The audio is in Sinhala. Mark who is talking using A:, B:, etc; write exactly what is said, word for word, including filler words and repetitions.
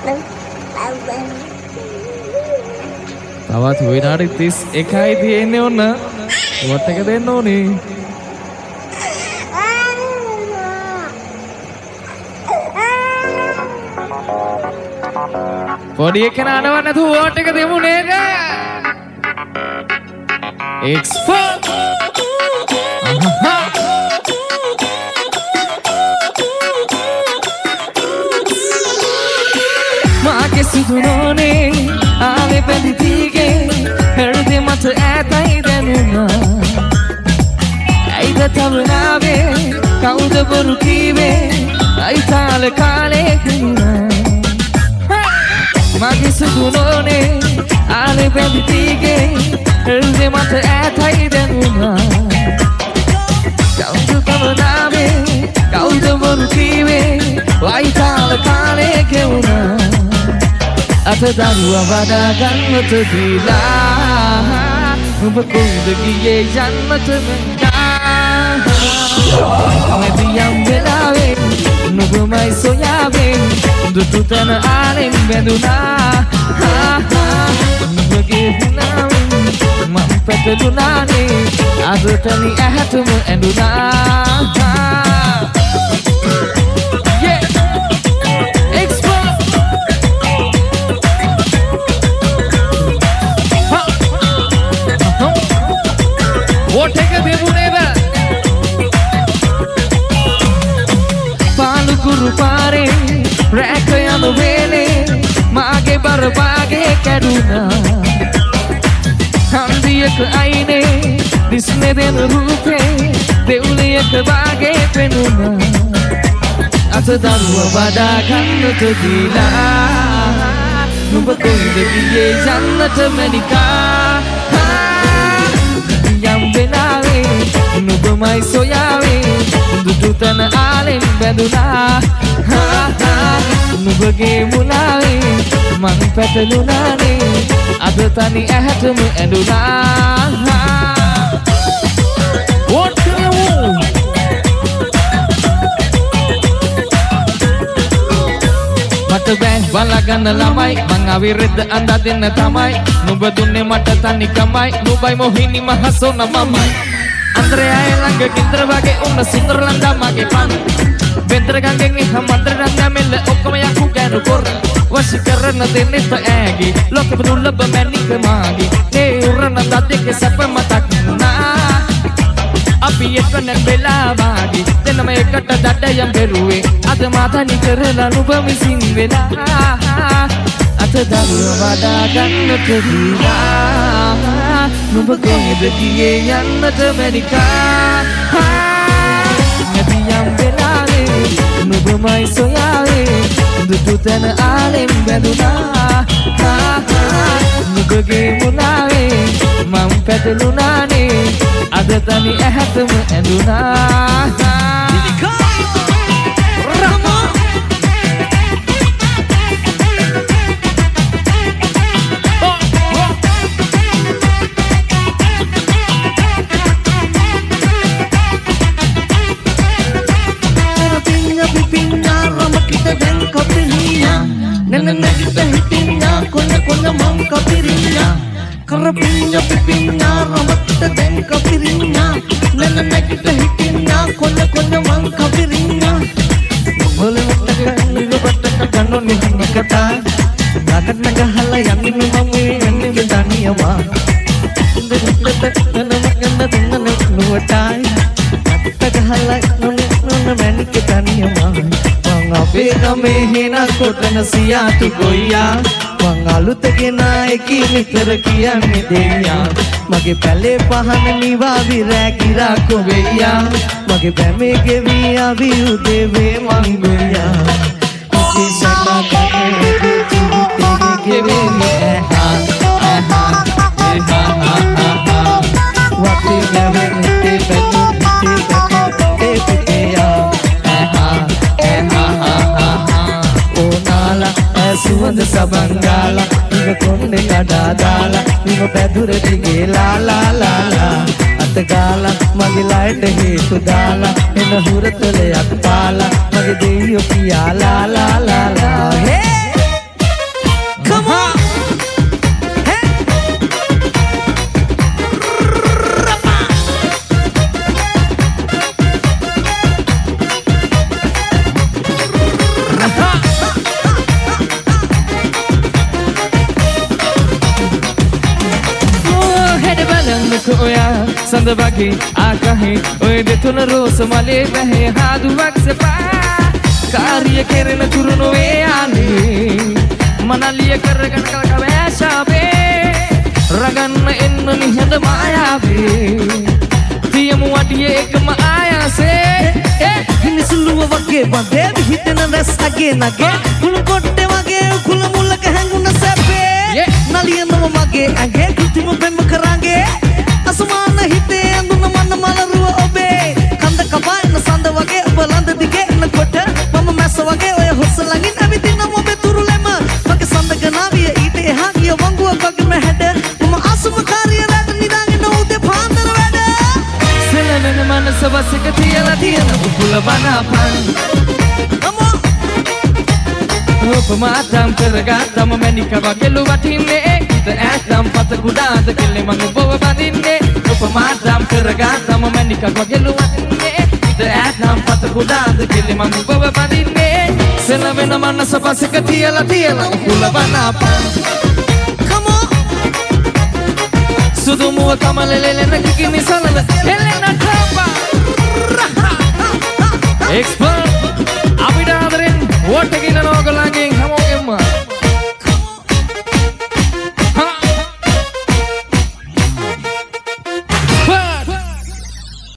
A: තවත් විනාඩි තිස් එකයි තියෙන්නේ ඔන්න. වොට් එක දෙන්න ඕනේ. පොඩි එකන අනවන්න නැතුව වෝට් එක දෙමු නේද? එක්ස්පර්ට් මාගේ සිදුනෝනේ ආවේ පැදිතිගේ හෘදේ මත ඇතයි දැනුණා. ඇයිද තවනාවේ කවුද බොරු කීවේ අයිතාල කාලේ හිුණා. මාගේ සිදුනෝනේ ආවේ පැදිතිගේ හෘදේ මත ඇතයි දැනුණා. කවුද තවනාවේ කවුද බොරු කීවේ අයිතාල කාලේ හිුණා. අත දරුවා වඩා ගන්නට දීලා ඔබ කොහෙද ගියේ යන්නට මං මෙදියම් වෙලාවේ නුඹමයි සොයාවේ දුටු තන ආලෙන් බැඳුනා. නුඹගේ හිනාවෙන් මං පැටලුණානේ අද තනි ඇහැටම ඇඬුණා. වෝට් එක දෙමු නේද? පාලුකුරු පාරේ රැක යන වේලේ මාගේ බර පාගේ කැඩුනා. හන්දියක අයිනේ දිස්නේ දෙන රූපේ දෙව්ලියක වාගේ පෙනුණා. අත දරුවා වඩා ගන්නට දීලා නුඹ කොහෙද ගියේ යන්නට මැනිකා. යම් වෙලාවේ නුඹමයි සොයාවේ දුටු තන ආලෙන් බැඳුනා. නුඹගේ මුලාවේ මං පැටලුණානේ අද තනි ඇහැටම ඇඬුණා. වෝට් කරමු. මට බෑ බලාගන්න ළමයි මං ආවේ රෙද්ද අඳා දෙන්න තමයි. නුඹ දුන්නේ මට තනිකමයි නුඹයි මොහිනි මහසොන මමයි. අන්ද්‍රයාය ළඟ කින්දර වගේ උන්න සුන්දර ලංගා මගේ පන්. බෙන්දර ගංගෙන් ඉහ මන්දර රංගා මෙල්ල ඔක්කොම යකු ගෑනු කොර. වශී කරන දෙන්නෙත් ඈගි ලෝකෙ දුර්ලභ මැනික මාගේ. ඒ උරන දදෙක සැප මතක් වුණා. අපි එක්කෙනෙක් වෙලා වාගේ දෙන්නම එකට දඩයම් බෙරුවේ. අද මාතනි කරලා නුඹ මිසින් වෙලා. අත දරුවා වඩා ගන්නට දීලා නුඹ කොහෙද ගියේ යන්නට මැනිකා. නැතියම් වෙලාවේ නුඹමයි සොයාවේ දුටු තැන ආලෙන් බැඳුනා. නුඹගේ මුලාවේ මං පැටලුණානේ අද තනි ඇහැටම ඇඬුණා. Nana kita hitinya, konya konya mangka pirinya. Karapinya pipinya, rambut kita dengka pirinya. Nana kita hitinya, konya konya mangka pirinya. Boleh matakan, liru batakan, kano ni hini kata. Nakat naga hala yang ini mami, yang ini betani ama. Nana letak, nana makna nana nuatai. Nakat hala, nana nana mani ketani ama. Ngabe game hena kotana siyatu goiya mangalut gena eki mitar kiyanne deya mage pale pahan niwa vira kira ko veya mage bame ge viya vi udeve mangoya ki sata kane de tere ge ve ha ha ha ha ha ha wati gave te petu te petu te peya සුවඳ සබංගාලා නිව කොණ්ඩේ කඩා දාලා නිව පැදුර දිගේ ලා ලා ලා ලා අත ගාලා මගේ ලයට හේතු දාලා එන හුරතලයක් පාලා මගේ දෙයියෝ කියා ලා ලා ලා ලා හේ
B: සඳ වගේ ආකහේ ඔය දෙතුන රෝස මලේ වැහේ හාදුවක් සපා කාර්ය කෙරෙන තුරු නොවේ ආනේ මනලිය කරගෙන කවෑශාවේ රගන්න එන්න නිහඬ මායාවේ තියමු වටියේ එකම ආයාසේ
A: හිනිසුලුව වගේ වදේ හිතෙන රැස් අගේ නගේ කුළු කොට්ටේ වගේ කුළු මුලක හැංගුණ සැපේ නලියනව මගේ ඇගේ කෘතිම පෙම්ම කරාගේ අසමාන හිතේ ඇඳුන මන්න මලරුව ඔබේ කඳ කපායන සඳ වගේ ඔබ ලඳ දිගේ එනකොට මම මැස්ස වගේ ඔය හොස්ස ළඟින් ඇවිදින ඔබේ තුරුලෙම මගේ සඳ ගනාවිය ඊට එහා ගිය වංගුවක් වගේම හැඩ මම අසුම කාර්ය රැට නිදාගෙන උදේ පාන්දර වැඩ
B: සෙලවෙන මනස වසක තියලා තියෙන උකුල බනපන් උපමාතම් කරගත්තම මැනික වගේලු වටින්නේ හිත ඇත්තම් පත කුඩාද කෙල්ලේ මං ඔබව බඳින්නේ උපමාතම් කරගත්තම මැනික වගේලු වටින්නේ හිත ඇත්තම් පත කුඩාද කෙල්ලේ මං ඔබව බඳින්නේ සෙලවෙන මනස වසක තියලා තියලා උකුල බනපන් සුදුමුව කමලෙලෙන කිකිනි සලල එලෙන ට්‍රම්පා එක්ස්පර්ට් අපිට ආදරෙන් වෝට් එක ඉන්නනවා